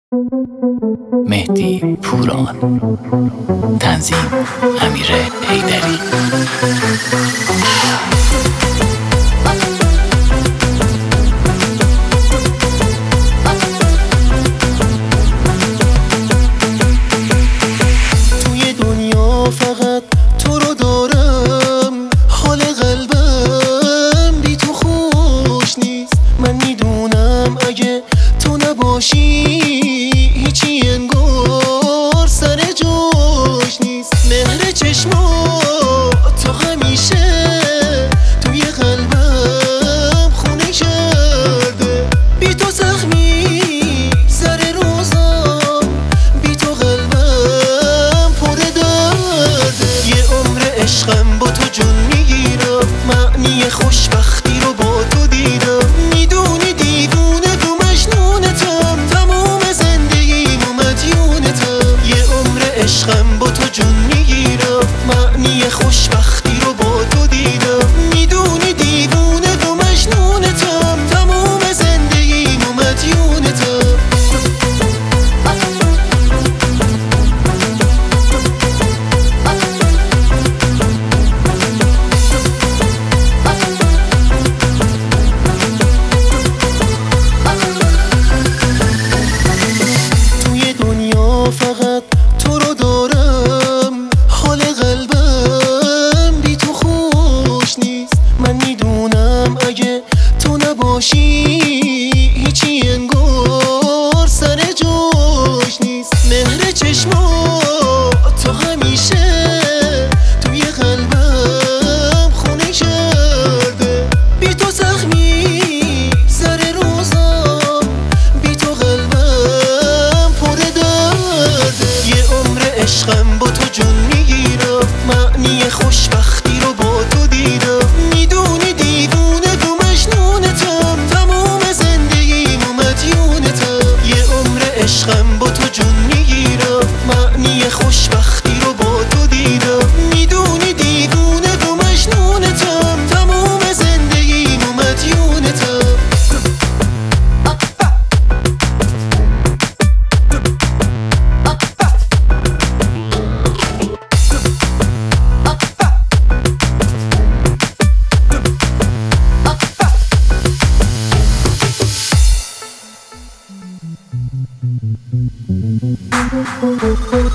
مهدی پوران، تنظیم امیر حیدری. توی دنیا فقط تو رو دارم، حال قلبم بی تو خوش نیست. من میدونم اگه تو نباشی هیچی انگار سر جاش نیست. مهر چشمات تو همیشه توی قلبم خونه کرده. بی تو زخمی سر روزام، بی تو قلبم پر درده. یه عمر عشقم با تو جون میگیرم، معنی خوشبختی رو با تو دیدم. میدونی دیوونه و مجنونتم، تمام زندگیم و مدیونتم. یه عمر عشقم با تو جون میگیرم، معنی خوشبختی رو با تو دیدم. میدونی دیوونه و مجنونتم، تمام زندگیم و مدیونتم. توی دنیا فقط تو رو دارم، حال قلبم بی تو خوش نیست. من میدونم اگه تو نباشی هیچی انگار سر جاش نیست. مهر چشمات تو همیشه توی قلبم خونه کرده. بی تو زخمی سر روزام، بی تو قلبم پر درده. یه عمر عشقم با تو جون میگیرم، معنی خوشبختی رو با تو دیدم. میدونی دیوونه و مجنونتم، تمام زندگیم و مدیونتم. یه عمر عشقم با تو جون میگیرم، معنی خوشبختی رو با تو دیدم. میدونی دیوونه و مجنونتم، تمام زندگیم و مدیونتم. Thank you.